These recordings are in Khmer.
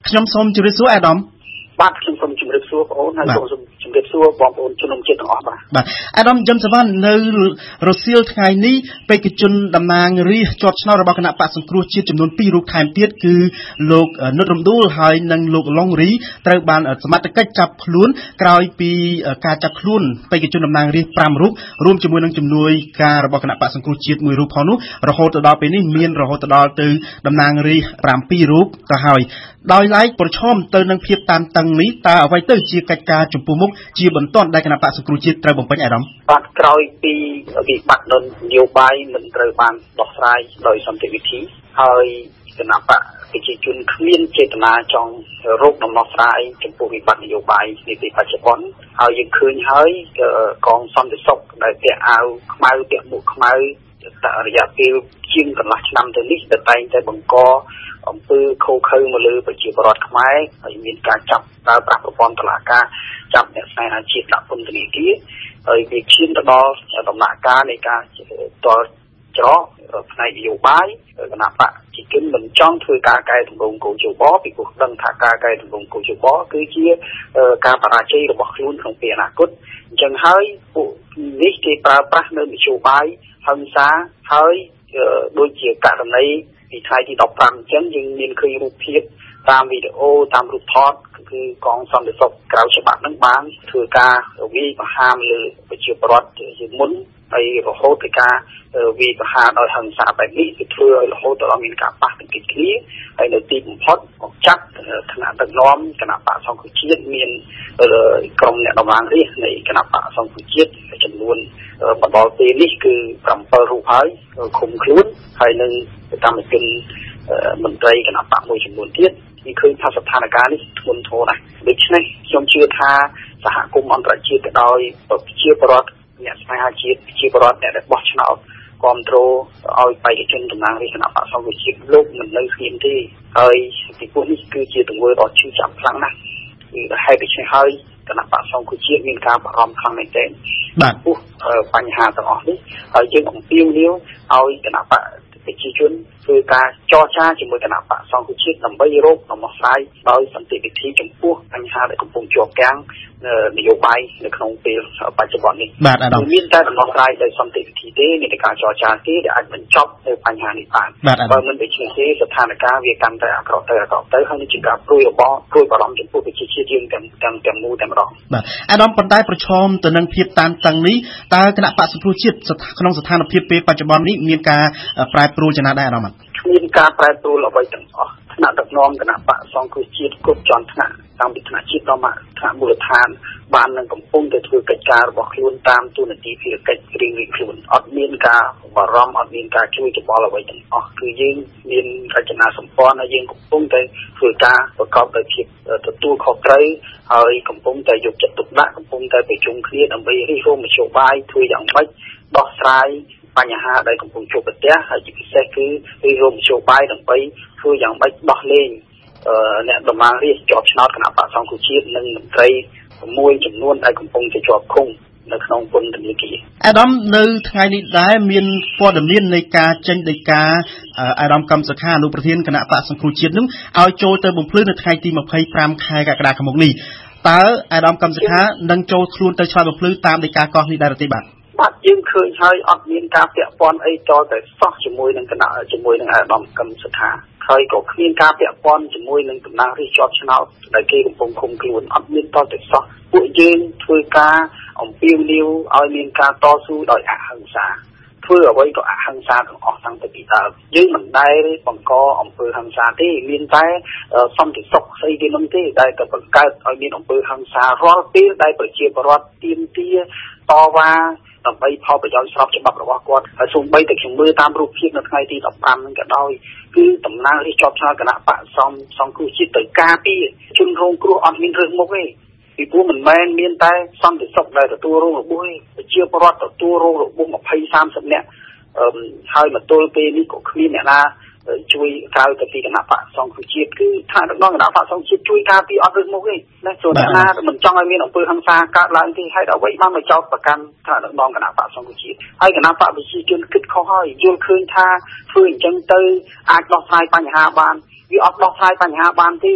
ខ្ញុំសូមជម្រាបសួរអាដាមបាទខ្ញុំសូមជម្រាបសួរបងប្អូនហើយសូមជម្រាបសួរបងប្អូនជនជាតិទាំងអស់បាទអាដាមយឹមសវណ្ណនៅរសៀលថ្ងៃនេះបេក្ខជនតំណាងរាស្ត្រជាប់ឆ្នោតរបស់គណៈបកសង្គ្រោះជាតិចំនួន2រូបថែមទៀតគឺលោកនុតរំដួលហើយនិងលោកឡុងរីត្រូវបានសមត្ថកិច្ចចាប់ខ្លួនក្រោយពីការចាប់ខ្លួនបេក្ខជនតំណាងរាស្ត្រ5រូបរួមជាមួយនឹងជំនួយការរបស់គណៈបកសង្គ្រោះជាតិ1រូបផងនោះរហូតដល់ពេលនេះមានរហូតដល់ទៅតំណាងរាស្ត្រ7រូបទៅហើយដោយឡែកប្រឈមទៅនឹងភាពតានតឹងនេះតើអ្វីទៅជាកិច្ចការចំពោះមុខជាបន្ទាន់ដែលគណៈបកសង្គ្រោះជាតិត្រូវបំពេញអារម្មណ៍បាទក្រោយពីវិបត្តិនយោបាយមិនត្រូវបានដោះស្រាយដោយសន្តិវិធីហើយគណៈបកប្រជាជនគ្មានចេតនាចង់រកដំណោះស្រាយចំពោះវិបត្តិនយោបាយនាពេលបច្ចុប្បន្នហើយយើងឃើញហើយកងសន្តិសុខដែលពាក់អាវខ្មៅពាក់មួកខ្មៅរយៈពេលជាងកន្លះឆ្នាំទៅនេះតែងតែបង្កអំពើខុសខើមកលើប្រជាពលរដ្ឋខ្មែរហើយមានការចាប់ប្រើប្រាស់ប្រព័ន្ធតុលាការចាប់អ្នកស្នេហាជាតិដាក់ពន្ធនាគារហើយវាឈានទៅដល់ដំណាក់កាលនៃការតល់ច្រកផ្នែកនយោបាយគណៈបកជាគិនមិនចង់ធ្វើការកែតម្រង់កោជបពីព្រោះដឹងថាការកែតម្រង់កោជបគឺជាការបរាជ័យរបស់ខ្លួនក្នុងពេលអនាគតអញ្ចឹងហើយពួកនេះគេប្រើប្រាស់នៅនយោបាយហិង្សាហើយដូចជាករណីពីថ្ងៃទី15អញ្ចឹងយើងមានឃើញរូបភាពតាមវីដេអូតាមរូបថតគឺកងសន្តិសុខក្រៅច្បាប់នឹងបានធ្វើការវាយប្រហារលើប្រជាពលរដ្ឋជាមុនហើយរហូតដល់ការវាយប្រហារដោយហិង្សាបែបនេះគឺធ្វើឲ្យរហូតដល់មានការប៉ះទង្គិចគ្នាហើយនៅទីបំផុតមកចាប់ថ្នាក់ដឹកនាំគណៈបកសង្គ្រោះជាតិមានក្រុមអ្នកតំណាងរាស្ត្រនៃគណៈបកសង្គ្រោះជាតិចំនួនមកដល់ពេលនេះគឺ7រូបហើយឃុំខ្លួនហើយនឹងកម្មជនមន្ត្រីគណៈបកមួយចំនួនទៀតគឺឃើញថាស្ថានភាពនេះធ្ងន់ធ្ងរណាស់ដូច្នេះខ្ញុំជឿថាសហគមន៍អន្តរជាតិក៏ដោយប្រជាពលរដ្ឋអ្នកស្នេហាជាតិប្រជាពលរដ្ឋអ្នកដែលបោះឆ្នោតគ្រប់គ្រងឲ្យបេក្ខជនតំណាងរាស្ត្រគណៈបកសង្គ្រោះជាតិលោកមិននៅស្ងៀមទេហើយពីព្រោះនេះគឺជាទង្វើដ៏ឈឺចាប់ខ្លាំងណាស់គឺហេតុដូច្នេះហើយគណៈបកសង្គ្រោះជាតិមានការបារម្ភខ្លាំងមែនទែនបាទពោះបញ្ហាទាំងអស់នេះហើយយើងអំពាវនាវឲ្យគណៈបកប្រជាជនធ្វើការចរចាជាមួយគណៈបកសង្គ្រោះជាតិដើម្បីរកដំណោះស្រាយដោយសន្តិវិធីចំពោះបញ្ហាដែលកំពុងជាប់គាំងនយោបាយនៅក្នុងពេលបច្ចុប្បន្ននេះបាទអាដាមមានតែដំណោះស្រាយដោយសន្តិវិធីទេមានតែការចរចាទេដែលអាចបញ្ចប់នៅបញ្ហានេះបានបើមិនដូច្នេះទេស្ថានភាពវាកាន់តែអាក្រក់ទៅហើយនឹងជាការព្រួយបារម្ភចំពោះប្រជាជាតិយើងទាំងមូលតែម្ដងបាទអាដាមប៉ុន្តែប្រឈមទៅនឹងភាពតានតឹងនេះតើគណៈបកសង្គ្រោះជាតិក្នុងស្ថានភាពពេលបច្ចុប្បន្ននេះមានការប្រែប្រួលយ៉ាងណាដែរអាដាមមានការប្រែប្រួលអ្វីទាំងអស់ថ្នាក់ដឹកនាំគណៈបកសង្គ្រោះជាតិគ្រប់ជាន់ថ្នាក់តាំងពីថ្នាក់ជាតិដល់ថ្នាក់មូលដ្ឋានបាននឹងកំពុងតែធ្វើកិច្ចការរបស់ខ្លួនតាមទូនាទីភារកិច្ចរៀងៗខ្លួនអត់មានការបារម្ភអត់មានការជួយច្បល់អ្វីទាំងអស់គឺយើងមានរចនាសម្ព័ន្ធហើយយើងកំពុងតែធ្វើការប្រកបដោយភាពទទួលខុសត្រូវហើយកំពុងតែយកចិត្តទុកដាក់កំពុងតែប្រជុំគ្នាដើម្បីរិះរោមមធ្យោបាយធ្វើយ៉ាងម៉េចដោះស្រាយបញ្ហាដែលកំពុងជួបប្រទះហើយជាពិសេសគឺរិះរោមមធ្យោបាយដើម្បីធ្វើយ៉ាងម៉េចដោះលែងអ្នកតំណាងរាស្ត្រជាប់ឆ្នោតគណៈបកសង្គ្រោះជាតិនិងមន្ត្រី6ចំនួនដែលកំពុងតែជាប់ឃុំនៅក្នុងពន្ធនាគារអាដាមនៅថ្ងៃនេះដែរមានព័ត៌មាននៃការចេញដីកាអាដាមកម្មសខាអនុប្រធានគណៈបកសង្គ្រោះជាតិនឹងឲ្យចូលទៅបំភ្លឺនៅថ្ងៃទី25ខែកក្កដាខាងមុខនេះតើអាដាមកម្មសខានឹងចូលខ្លួនទៅឆ្លើយបំភ្លឺតាមដីកាកោះនេះដែរទេបាទយើងឃើញហើយអត់មានការពាក់ព័ន្ធអីតតែសោះជាមួយនឹងគណៈជាមួយនឹងអាដាមកម្មសខាហើយក៏គ្មានការពាក់ព័ន្ធជាមួយនឹងតំណាងរាស្ត្រជាប់ឆ្នោតដែលគេកំពុងឃុំខ្លួនអត់មានតតែសោះពួកយើងធ្វើការអំពាវនាវឲ្យមានការតស៊ូដោយអហិង្សាធ្វើអ្វីក៏អហិង្សាទាំងអស់តាំងពីដើមយើងមិនដែលបង្កអំពើហិង្សាទេមានតែសន្តិសុខស្អីគេនោះទេដែលក៏បង្កើតឲ្យមានអំពើហិង្សារាល់ពេលដែលប្រជាពលរដ្ឋទាមទារតវ៉ាដើម្បីផលប្រយោជន៍ស្របច្បាប់របស់គាត់ហើយសូម្បីតែខ្ញុំមើលតាមរូបភាពនៅថ្ងៃទី15ហ្នឹងក៏ដោយគឺតំណាងរាស្ត្រជាប់ឆ្នោតគណៈបកសង្គ្រោះជាតិទៅការពារជនរងគ្រោះអត់មានរឿងមុខទេពីព្រោះមិនមែនមានតែសន្តិសុខដែលទទួលរងរបួសទេប្រជាពលរដ្ឋទទួលរងរបួស20-30នាក់ហើយមកទល់ពេលនេះក៏គ្មានអ្នកណាជួយក្រៅទៅពីគណៈបកសង្គ្រោះជាតិគឺថាដឹកនាំគណៈបកសង្គ្រោះជាតិជួយការពារអត់រឿងមុខទេណាចូលអ្នកណាមិនចង់ឲ្យមានអំពើហិង្សាកើតឡើងទេហេតុអ្វីបានមកចោទប្រកាន់ថាដឹកនាំគណៈបកសង្គ្រោះជាតិហើយគណៈបកប្រជាជនគិតខុសហើយយល់ឃើញថាធ្វើអញ្ចឹងទៅអាចដោះស្រាយបញ្ហាបានវាអត់ដោះស្រាយបញ្ហាបានទេ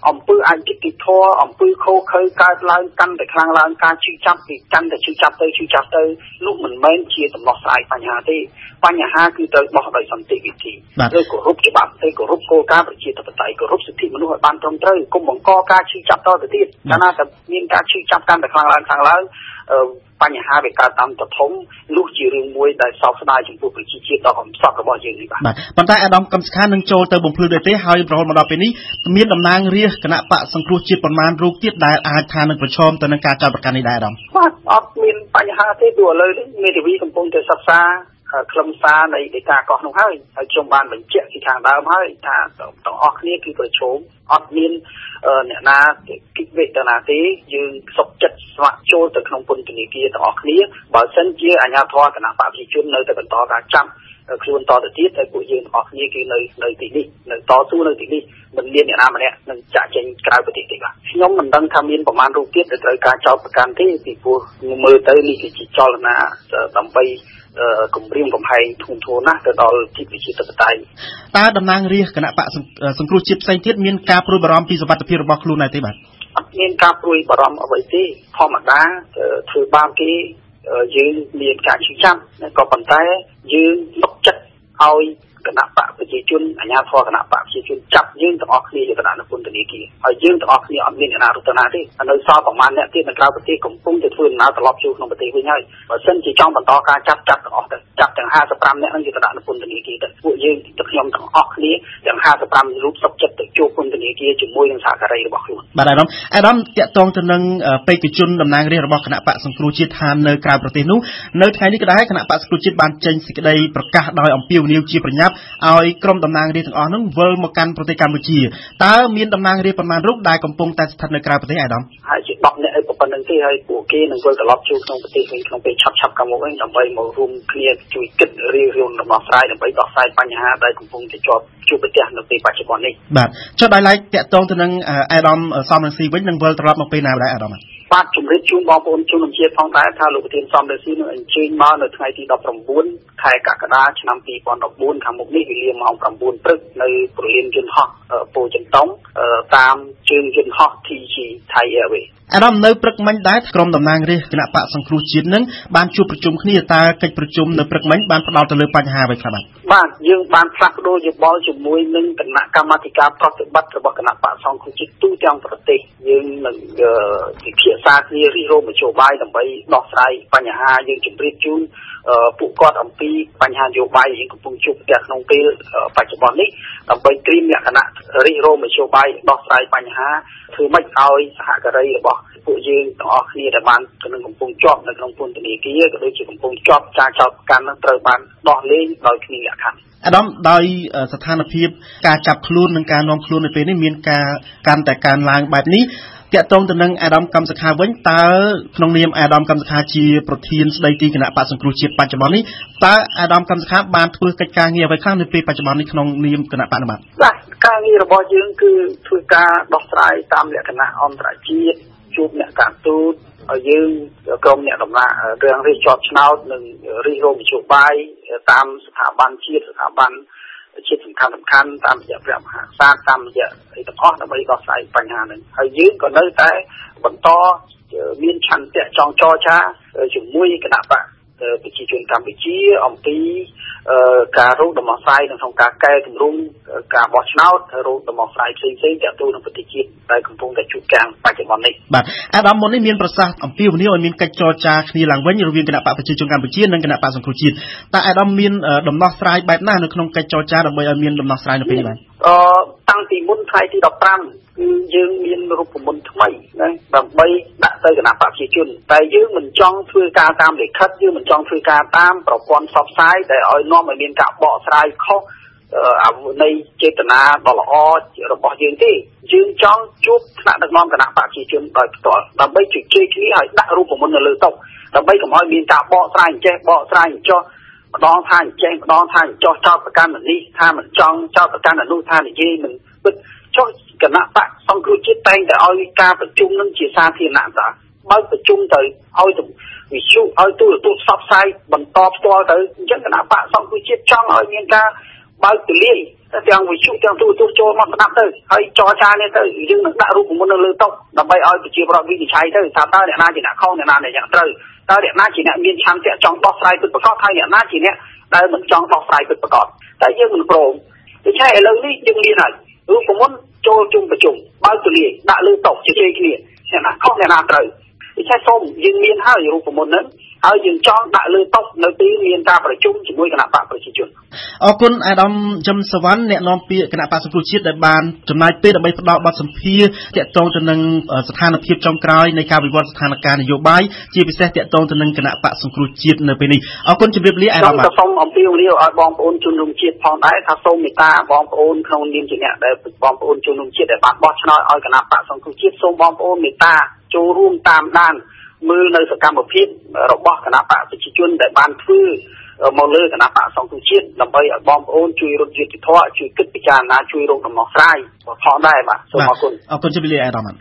អំពើអយុត្តិធម៌អំពើខុសខើកើតឡើងកាន់តែខ្លាំងឡើងការជឿចាប់ពីកាន់តែជឿចាប់ទៅនោះមិនមែនជាដំណោះស្រាយបញ្ហាទេបញ្ហាគឺត្រូវបោះដោយសន្តិវិធីឬគោរពច្បាប់ឬគោរពគោលការណ៍ប្រជាធិបតេយ្យគោរពសិទ្ធិមនុស្សឲ្យបានត្រឹមត្រូវកុំបង្កការជឿចាប់តទៅទៀតកាលណាតែមានការជឿចាប់កាន់តែខ្លាំងឡើងបញ្ហាវាកើតតាមទៅធំនោះជារឿងមួយដែលសោកស្ដាយចំពោះប្រជាជាតិដ៏កំសត់របស់យើងនេះបាទប៉ុន្តែអាដាមកំសខានឹងចូលទៅបំភ្លឺដែរទេហើយរហូតមកដល់ពេលនេះមានតំណាងរាស្ត្រគណៈបកសង្គ្រោះជាតិប្រមាណរូបទៀតដែលអាចថានឹងប្រឈមទៅនឹងការចោទប្រកាន់នេះដែរអាដាមបាទអត់មានបញ្ហាទេព្រោះឥឡូវនេះមេធាវីកំពុងតែសិក្សាខ្លឹមសារនៃដីកាកោះនោះហើយខ្ញុំបានបញ្ជាក់ពីខាងដើមហើយថាទាំងអស់គ្នាគឺប្រឈមអត់មានអ្នកណាគិតវេទនាទេយើងសុខចិត្តស្ម័គ្រចូលទៅក្នុងពន្ធនាគារទាំងអស់គ្នាបើសិនជាអាជ្ញាធរគណៈបព្វជិជននៅតែបន្តការចាប់ខ្លួនតទៅទៀតហើយពួកយើងទាំងអស់គ្នាគឺនៅទីនេះនៅតស៊ូនៅទីនេះមិនមានអ្នកណាម្នាក់នឹងចាក់ចេញក្រៅប្រទេសទេបាទខ្ញុំមិនដឹងថាមានប្រមាណរូបទៀតដែលត្រូវការចោទប្រកាន់ទេពីព្រោះមើលទៅនេះគឺជាចលនាដើម្បីគម្រាមកំហែងធ្ងន់ធ្ងរណាស់ទៅដល់ទីប្រជាធិបតេយ្យតើតំណាងរាស្ត្រគណៈបកសង្គ្រោះជាតិផ្សេងទៀតមានការព្រួយបារម្ភពីសុវត្ថិភាពរបស់ខ្លួនដែរទេបាទអត់មានការព្រួយបារម្ភអ្វីទេធម្មតាធ្វើបាបគេយើងមានការជិះចាប់ក៏ប៉ុន្តែយើងសុខចិត្តឲ្យគណៈបកប្រជាជនអាជ្ញាធរគណៈបកប្រជាជនចាប់យើងទាំងអស់គ្នាយកទៅដាក់នៅពន្ធនាគារហើយយើងទាំងអស់គ្នាអត់មានអ្នកណារត់ទៅណាទេនៅសល់ប្រមាណអ្នកទៀតនៅក្រៅប្រទេសកំពុងតែធ្វើដំណើរត្រឡប់ចូលក្នុងប្រទេសវិញហើយបើសិនជាចង់បន្តការចាប់ទាំងអស់ទៅចាប់ទាំង55អ្នកហ្នឹងយកទៅដាក់នៅពន្ធនាគារទៅពួកយើងទាំងខ្ញុំទាំងអស់គ្នាទាំង55រូបសុខចិត្តទៅជួបពន្ធនាគារជាមួយនឹងសហការីរបស់ខ្លួនបាទអាដាមតាក់ទងទៅនឹងបេក្ខជនតំណាងរាស្ត្ររបស់គណៈបកសង្គ្រោះជាតិឋាននៅក្រៅប្រទេសនោះនៅថ្ងៃនេះក៏ដែរគណៈបកសង្គ្រោះជាតិបានចេញសេចក្តីប្រកាសដោយអំពាវនាវជាប្រញាប់ឲ្យក្រុមតំណាងរាស្ត្រទាំងអស់នោះវិលមកកាន់ប្រទេសកម្ពុជាតើមានតំណាងរាស្ត្រប៉ុន្មានរូបដែលកំពុងតែស្ថិតនៅក្រៅប្រទេសអាដាមហើយជា10នាក់ឲ្យប៉ុណ្្នឹងទេហើយពួកគេនឹងវិលត្រឡប់ចូលក្នុងប្រទេសវិញក្នុងពេលឆាប់កម្មវិញដើម្បីមករួមគ្នាជួយគិតរៀបរៀងដំណោះស្រាយដើម្បីដោះស្រាយបញ្ហាដែលកំពុងតែជួបប្រទះនៅពេលបច្ចុប្បន្ននេះបាទចុះដោយឡែកតាក់ទងទៅនឹងអាដាមសំរងស៊ីវិញនឹងវិលត្រឡប់មកពេលណាដែរអាដាមបាទជំរាបជូនបងប្អូនជនជាតិផងដែរថាលោកប្រធានសំរងស៊ីនឹងអញ្ជើញមកនៅថ្ងៃទី19ខែកក្កដាឆ្នាំ2014ខាងមុខនេះវេលាម៉ោង9ព្រឹកនៅព្រលានយន្តហោះពោធិ៍ចិនតុងតាមជើងយន្តហោះ TG Thai Airways អាដាមនៅព្រឹកមិញដែរក្រុមតំណាងរាស្ត្រគណៈបកសង្គ្រោះជាតិនឹងបានជួបប្រជុំគ្នាតើកិច្ចប្រជុំនៅព្រឹកមិញបានផ្ដោតទៅលើបញ្ហាអ្វីខ្លះបាទយើងបានផ្លាស់ប្ដូរយោបល់ជាមួយនឹងគណៈកម្មាធិការប្រតិបត្តិរបស់គណៈបកសង្គ្រោះជាតិទូទាំងប្រទេសយើងនឹងពិភាក្សាគ្នារិះរោមនយោបាយដើម្បីដោះស្រាយបញ្ហាយើងជម្រាបជូនពួកគាត់អំពីបញ្ហានយោបាយយើងកំពុងជួបប្រទះក្នុងពេលបច្ចុប្បន្ននេះដើម្បីត្រៀមលក្ខណៈរិះរោមនយោបាយដោះស្រាយបញ្ហាធ្វើម៉េចឲ្យសហការីរបស់ពួកយើងទាំងអស់គ្នាដែលបានកំពុងជាប់នៅក្នុងពន្ធនាគារក៏ដូចជាកំពុងជាប់ការចោទប្រកាន់នឹងត្រូវបានដោះលែងដោយគ្មានលក្ខខណ្ឌអាដាមដោយស្ថានភាពការចាប់ខ្លួននិងការនាំខ្លួននៅពេលនេះមានការកាន់តែកើនឡើងបែបនេះតាក់ទងទៅនឹងអាដាមកម្មសខាវិញតើក្នុងនាមអាដាមកម្មសខាជាប្រធានស្ដីទីគណៈបកសង្គ្រោះជាតិបច្ចុប្បន្ននេះតើអាដាមកម្មសខាបានធ្វើកិច្ចការងារអ្វីខ្លះនៅពេលបច្ចុប្បន្ននេះក្នុងនាមគណៈបកបាទការងាររបស់យើងគឺធ្វើការដោះស្រាយតាមលក្ខណៈអន្តរជាតិជួបអ្នកការទូតឲ្យយើងក្រុមអ្នកដំណើររឿងរិះជាប់ឆ្នោតនិងរិះរោមនយោបាយតាមស្ថាប័នជាតិស្ថាប័នជាតិសំខាន់តាមរយៈព្រះមហាក្សត្រតាមរយៈទាំងអស់ដើម្បីដោះស្រាយបញ្ហានេះហើយយើងក៏នៅតែបន្តមានឆន្ទៈចង់ចរចាជាមួយគណៈបកប្រជាជនកម្ពុជាអំពីការរកដំណោះស្រាយក្នុងការកែតម្រង់ការបោះឆ្នោតរកដំណោះស្រាយផ្សេងៗទាក់ទងនឹងប្រទេសជាតិដែលកំពុងតែជួបការបច្ចុប្បន្ននេះបាទអាដាមមុននេះមានប្រសាសន៍អំពាវនាវឲ្យមានកិច្ចចរចាគ្នាឡើងវិញរវាងគណៈបកប្រជាជនកម្ពុជានិងគណៈបកសង្គ្រោះជាតិតើអាដាមមានដំណោះស្រាយបែបណានៅក្នុងកិច្ចចរចាដើម្បីឲ្យមានដំណោះស្រាយនៅពេលនេះបាទតាំងពីមុនថ្ងៃទី15គឺយើងមានរូបមន្តថ្មីណាដើម្បីដាក់ទៅគណៈបកប្រជាជនតែយើងមិនចង់ធ្វើការតាមលិខិតយើងមិនចង់ធ្វើការតាមប្រព័ន្ធផ្សព្វផ្សាយដែលឲ្យនាំឲ្យមានការបកស្រាយខុសនៃចេតនាដ៏ល្អរបស់យើងទេយើងចង់ជួបថ្នាក់ដឹកនាំគណៈបកប្រជាជនដោយផ្ទាល់ដើម្បីជជែកគ្នាឲ្យដាក់រូបមន្តនៅលើតុដើម្បីកុំឲ្យមានការបកស្រាយចេះបកស្រាយចោះម្ដងថាអញ្ចេះម្ដងថាអញ្ចោះចោតប្រកាន់នេះថាមិនចង់ចោតប្រកាន់នោះថានិយាយមិនពិតចុះគណៈបកសង្គ្រោះជាតិតែងតែឲ្យការប្រជុំនឹងជាសាធារណៈតាបើប្រជុំទៅឲ្យវិទ្យុឲ្យទូរទស្សន៍ផ្សព្វផ្សាយបន្តផ្ទាល់ទៅអញ្ចឹងគណៈបកសង្គ្រោះជាតិចង់ឲ្យមានការបបើកទូលាយទាំងវិទ្យុទាំងទូរទស្សន៍ចូលមកស្ដាប់ទៅហើយចរចានេះទៅយើងនឹងដាក់រូបមន្តនៅលើតុដើម្បីឲ្យប្រជាពលរដ្ឋវិនិច្ឆ័យទៅថាតើអ្នកណាជាអ្នកខុសអ្នកណាជាអ្នកត្រូវតើអ្នកណាជាអ្នកមានឆន្ទៈចង់ដោះស្រាយពិតប្រាកដហើយអ្នកណាជាអ្នកដែលមិនចង់ដោះស្រាយពិតប្រាកដតែយើងមិនព្រមដូច្នេះឥឡូវនេះយើងមានហើយរូបមន្តចូលជុំប្រជុំបើកទូលាយដាក់លើតុជជែកគ្នាអ្នកណាខុសអ្នកណាត្រូវដូច្នេះសូមយើងមានហើយរូបមន្តហ្នឹងហើយយើងចង់ដាក់លើតុនៅពេលមានការប្រជុំជាមួយគណៈបកប្រជាជនអរគុណអាដាមជឹមសវណ្ណអ្នកនាំពាក្យគណៈបកសង្គ្រោះជាតិដែលបានចំណាយពេលដើម្បីផ្ដល់បទសម្ភាសន៍ទាក់ទងទៅនឹងស្ថានភាពចុងក្រោយនៃការវិវត្តស្ថានភាពនយោបាយជាពិសេសទាក់ទងទៅនឹងគណៈបកសង្គ្រោះជាតិនៅពេលនេះអរគុណជម្រាបលាអាដាមសូមអំពាវនាវឲ្យបងប្អូនជនរួមជាតិផងដែរថាសូមមេត្តាបងប្អូនក្នុងនាមជាអ្នកដែលបងប្អូនជនរួមជាតិដែលបានបោះឆ្នោតឲ្យគណៈបកសង្គ្រោះជាតិសូមបងប្អូនមេត្តាចូលរួមតាមដានមើលនៅសកម្មភាពរបស់គណៈបកប្រជាជនដែលបានធ្វើមកលើគណៈបកសង្គ្រោះជាតិដើម្បីឲ្យបងប្អូនជួយរត់យុត្តិធម៌ជួយគិតពិចារណាជួយរកដំណោះស្រាយផងដែរបាទសូមអរគុណជម្រាបលាអាដាម